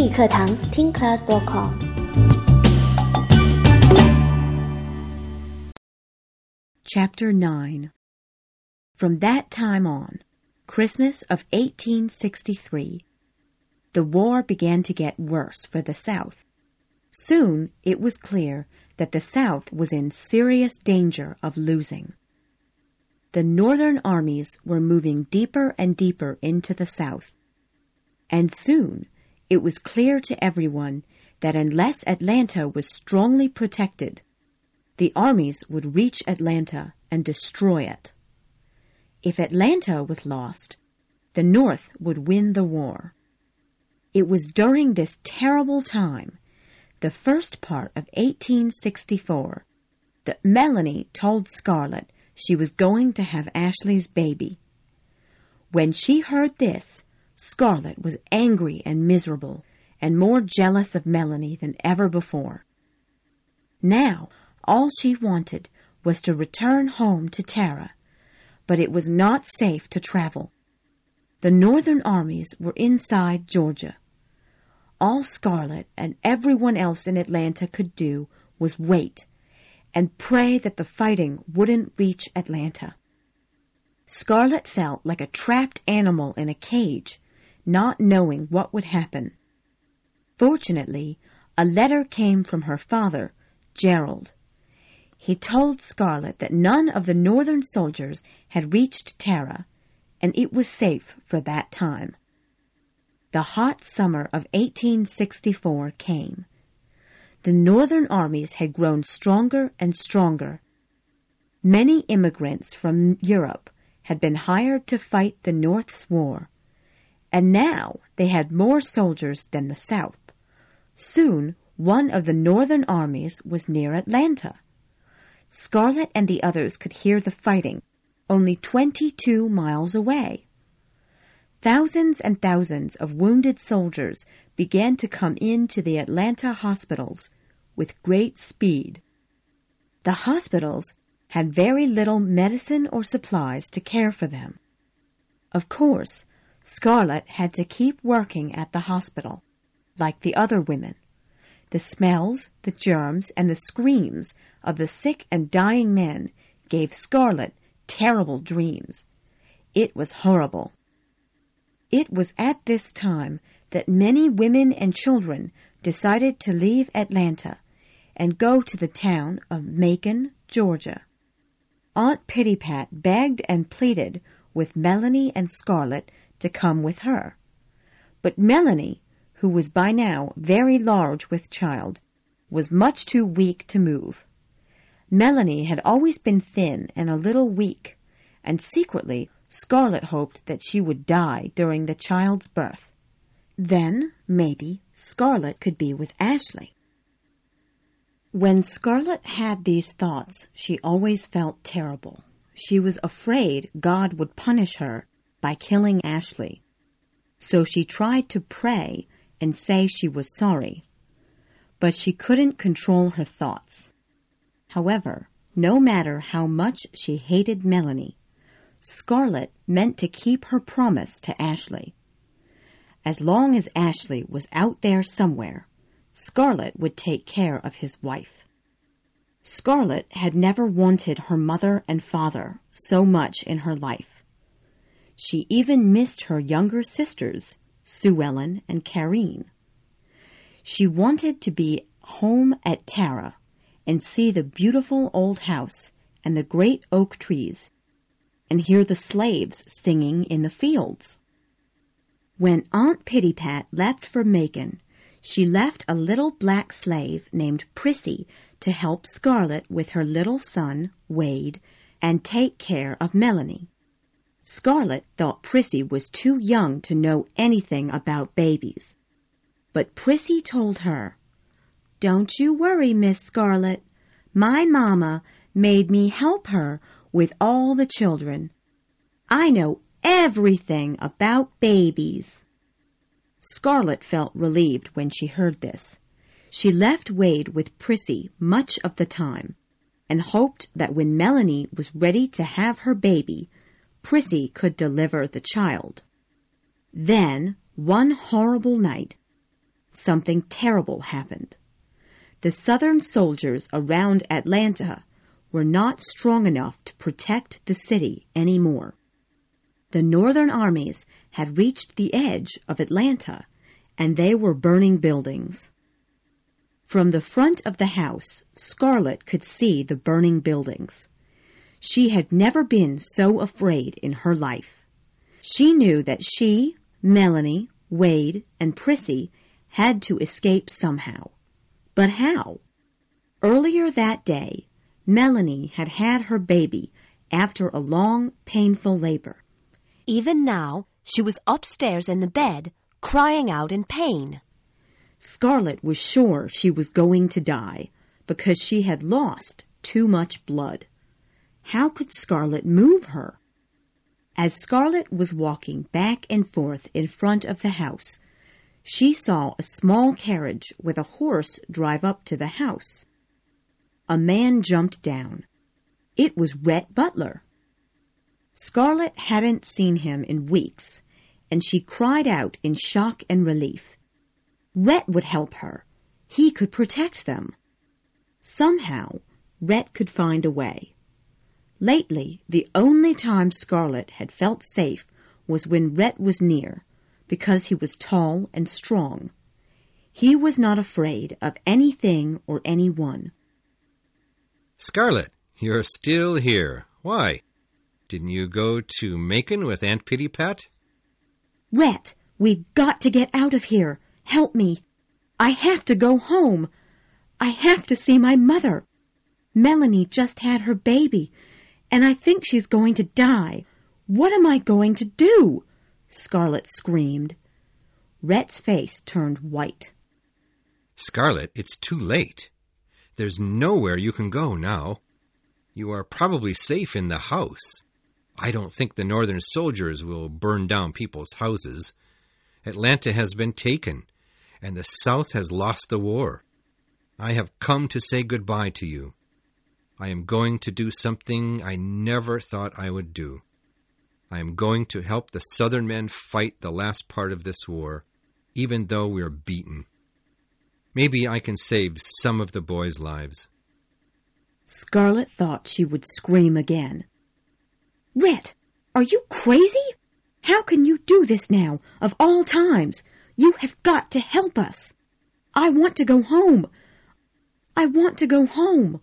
英语课堂听 class.com。 Chapter 9. From that time on, Christmas of 1863, the war began to get worse for the South. Soon it was clear that the South was in serious danger of losing. The Northern armies were moving deeper and deeper into the South. And soon it was clear to everyone that unless Atlanta was strongly protected, the armies would reach Atlanta and destroy it. If Atlanta was lost, the North would win the war. It was during this terrible time, the first part of 1864, that Melanie told Scarlett she was going to have Ashley's baby. When she heard this, Scarlett was angry and miserable, and more jealous of Melanie than ever before. Now, all she wanted was to return home to Tara, but it was not safe to travel. The Northern armies were inside Georgia. All Scarlett and everyone else in Atlanta could do was wait and pray that the fighting wouldn't reach Atlanta. Scarlett felt like a trapped animal in a cage, not knowing what would happen. Fortunately, a letter came from her father, Gerald. He told Scarlett that none of the Northern soldiers had reached Tara, and it was safe for that time. The hot summer of 1864 came. The Northern armies had grown stronger and stronger. Many immigrants from Europe had been hired to fight the North's war, and now they had more soldiers than the South. Soon, one of the Northern armies was near Atlanta. Scarlett and the others could hear the fighting, only 22 miles away. Thousands and thousands of wounded soldiers began to come into the Atlanta hospitals with great speed. The hospitals had very little medicine or supplies to care for them. Of course, Scarlett had to keep working at the hospital, like the other women. The smells, the germs, and the screams of the sick and dying men gave Scarlett terrible dreams. It was horrible. It was at this time that many women and children decided to leave Atlanta and go to the town of Macon, Georgia. Aunt Pittypat begged and pleaded with Melanie and Scarlett to come with her. But Melanie, who was by now very large with child, was much too weak to move. Melanie had always been thin and a little weak, and secretly Scarlett hoped that she would die during the child's birth. Then, maybe, Scarlett could be with Ashley. When Scarlett had these thoughts, she always felt terrible. She was afraid God would punish her by killing Ashley. So she tried to pray and say she was sorry. But she couldn't control her thoughts. However, no matter how much she hated Melanie, Scarlett meant to keep her promise to Ashley. As long as Ashley was out there somewhere, Scarlett would take care of his wife. Scarlett had never wanted her mother and father so much in her life. She even missed her younger sisters, Sue Ellen and Karine. She wanted to be home at Tara and see the beautiful old house and the great oak trees and hear the slaves singing in the fields. When Aunt Pittypat left for Macon, she left a little black slave named Prissy to help Scarlett with her little son, Wade, and take care of Melanie. Scarlett thought Prissy was too young to know anything about babies. But Prissy told her, "Don't you worry, Miss Scarlett. My mama made me help her with all the children. I know everything about babies." Scarlett felt relieved when she heard this. She left Wade with Prissy much of the time and hoped that when Melanie was ready to have her baby, Prissy could deliver the child. Then, one horrible night, something terrible happened. The Southern soldiers around Atlanta were not strong enough to protect the city anymore. The Northern armies had reached the edge of Atlanta, and they were burning buildings. From the front of the house, Scarlett could see the burning buildings. She had never been so afraid in her life. She knew that she, Melanie, Wade, and Prissy had to escape somehow. But how? Earlier that day, Melanie had had her baby after a long, painful labor. Even now, she was upstairs in the bed, crying out in pain. Scarlett was sure she was going to die because she had lost too much blood. How could Scarlett move her? As Scarlett was walking back and forth in front of the house, she saw a small carriage with a horse drive up to the house. A man jumped down. It was Rhett Butler. Scarlett hadn't seen him in weeks, and she cried out in shock and relief. Rhett would help her. He could protect them. Somehow, Rhett could find a way. Lately, the only time Scarlett had felt safe was when Rhett was near, because he was tall and strong. He was not afraid of anything or anyone. Scarlett, you're still here. Why? Didn't you go to Macon with Aunt Pitty-Pat? Rhett, we've got to get out of here. Help me. I have to go home. I have to see my mother. Melanie just had her baby, and I think she's going to die. What am I going to do? Scarlett screamed. Rhett's face turned white. Scarlett, it's too late. There's nowhere you can go now. You are probably safe in the house. I don't think the Northern soldiers will burn down people's houses. Atlanta has been taken, and the South has lost the war. I have come to say goodbye to you. I am going to do something I never thought I would do. I am going to help the Southern men fight the last part of this war, even though we are beaten. Maybe I can save some of the boys' lives. Scarlett thought she would scream again. Rhett, are you crazy? How can you do this now, of all times? You have got to help us. I want to go home. I want to go home.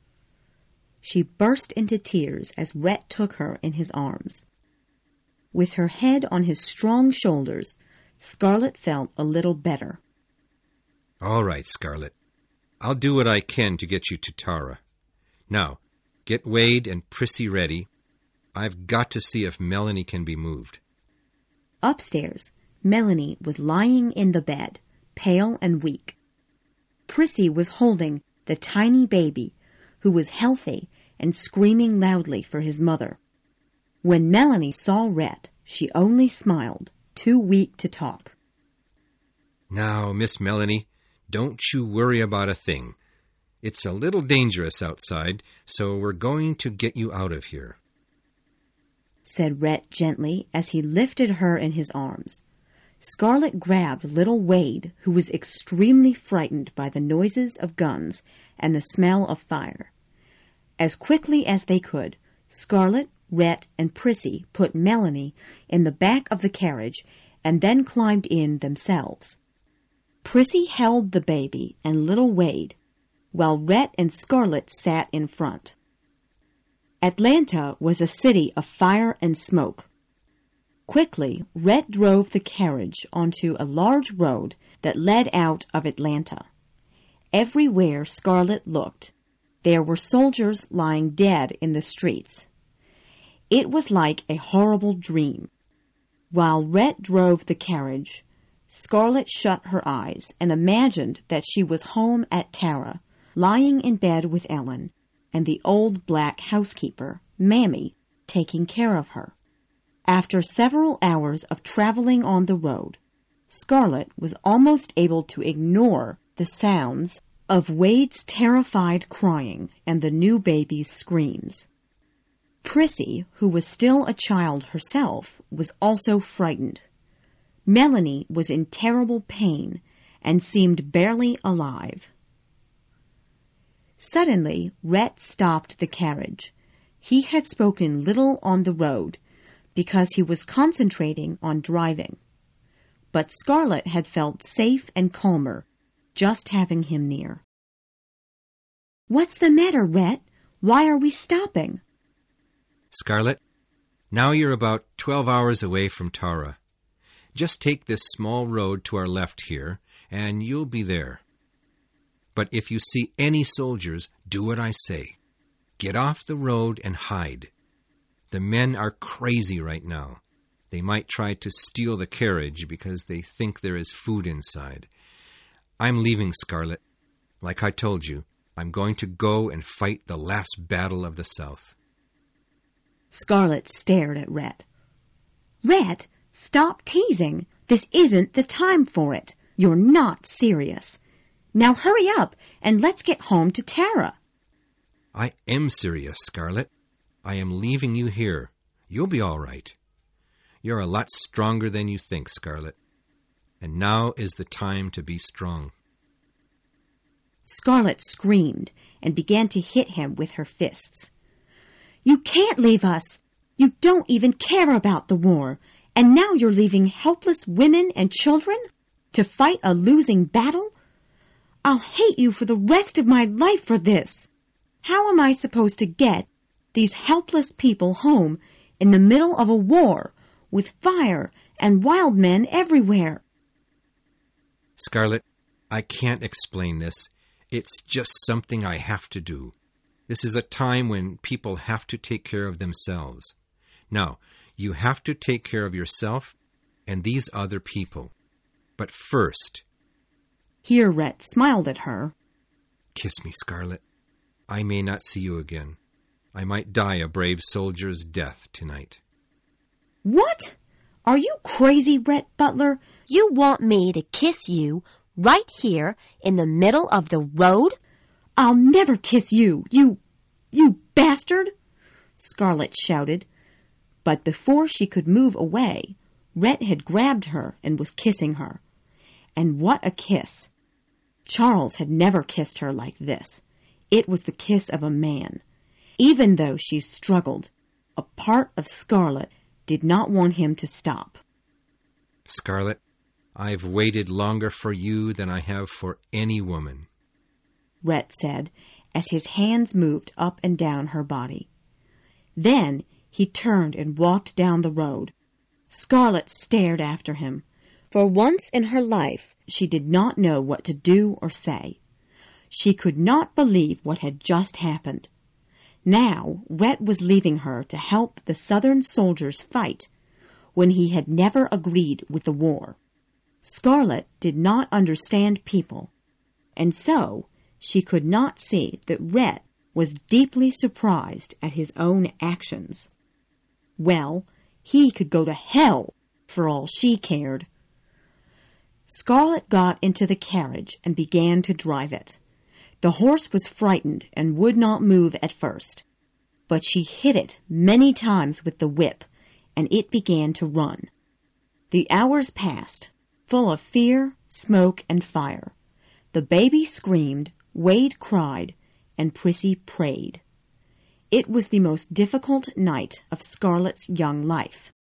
She burst into tears as Rhett took her in his arms. With her head on his strong shoulders, Scarlett felt a little better. All right, Scarlett. I'll do what I can to get you to Tara. Now, get Wade and Prissy ready. I've got to see if Melanie can be moved. Upstairs, Melanie was lying in the bed, pale and weak. Prissy was holding the tiny baby, who was healthy and screaming loudly for his mother. When Melanie saw Rhett, she only smiled, too weak to talk. Now, Miss Melanie, don't you worry about a thing. It's a little dangerous outside, so we're going to get you out of here, said Rhett gently as he lifted her in his arms. Scarlett grabbed little Wade, who was extremely frightened by the noises of guns and the smell of fire. As quickly as they could, Scarlett, Rhett, and Prissy put Melanie in the back of the carriage and then climbed in themselves. Prissy held the baby and little Wade, while Rhett and Scarlett sat in front. Atlanta was a city of fire and smoke. Quickly, Rhett drove the carriage onto a large road that led out of Atlanta. Everywhere Scarlett looked, there were soldiers lying dead in the streets. It was like a horrible dream. While Rhett drove the carriage, Scarlett shut her eyes and imagined that she was home at Tara, lying in bed with Ellen, and the old black housekeeper, Mammy, taking care of her. After several hours of traveling on the road, Scarlett was almost able to ignore the sounds of Wade's terrified crying and the new baby's screams. Prissy, who was still a child herself, was also frightened. Melanie was in terrible pain, and seemed barely alive. Suddenly, Rhett stopped the carriage. He had spoken little on the road because he was concentrating on driving. But Scarlet had felt safe and calmer just having him near. "What's the matter, Rhett? Why are we stopping?" Scarlet, now you're about 12 hours away from Tara. Just take this small road to our left here, and you'll be there. But if you see any soldiers, do what I say. Get off the road and hide. The men are crazy right now. They might try to steal the carriage because they think there is food inside. I'm leaving, Scarlet. Like I told you, I'm going to go and fight the last battle of the South. Scarlet stared at Rhett. "Rhett, stop teasing. This isn't the time for it. You're not serious. Now hurry up and let's get home to Tara." I am serious, Scarlet. I am leaving you here. You'll be all right. You're a lot stronger than you think, Scarlet. And now is the time to be strong. Scarlet screamed and began to hit him with her fists. "You can't leave us. You don't even care about the war. And now you're leaving helpless women and children to fight a losing battle? I'll hate you for the rest of my life for this. How am I supposed to get these helpless people home in the middle of a war with fire and wild men everywhere?" Scarlet, I can't explain this. It's just something I have to do. This is a time when people have to take care of themselves. Now, you have to take care of yourself and these other people. But first... Here Rhett smiled at her. "Kiss me, Scarlet. I may not see you again. I might die a brave soldier's death tonight." "What? Are you crazy, Rhett Butler? You want me to kiss you right here in the middle of the road?" "I'll never kiss you, you bastard!" Scarlet shouted. But before she could move away, Rhett had grabbed her and was kissing her. And what a kiss! Charles had never kissed her like this. It was the kiss of a man. Even though she struggled, a part of Scarlet did not want him to stop. "Scarlet, I've waited longer for you than I have for any woman," Rhett said, as his hands moved up and down her body. Then he turned and walked down the road. Scarlet stared after him. For once in her life, she did not know what to do or say. She could not believe what had just happened. Now, Rhett was leaving her to help the Southern soldiers fight when he had never agreed with the war. Scarlet did not understand people, and so she could not see that Rhett was deeply surprised at his own actions. Well, he could go to hell for all she cared. Scarlet got into the carriage and began to drive it. The horse was frightened and would not move at first, but she hit it many times with the whip, and it began to run. The hours passed, full of fear, smoke, and fire. The baby screamed, Wade cried, and Prissy prayed. It was the most difficult night of Scarlet's young life.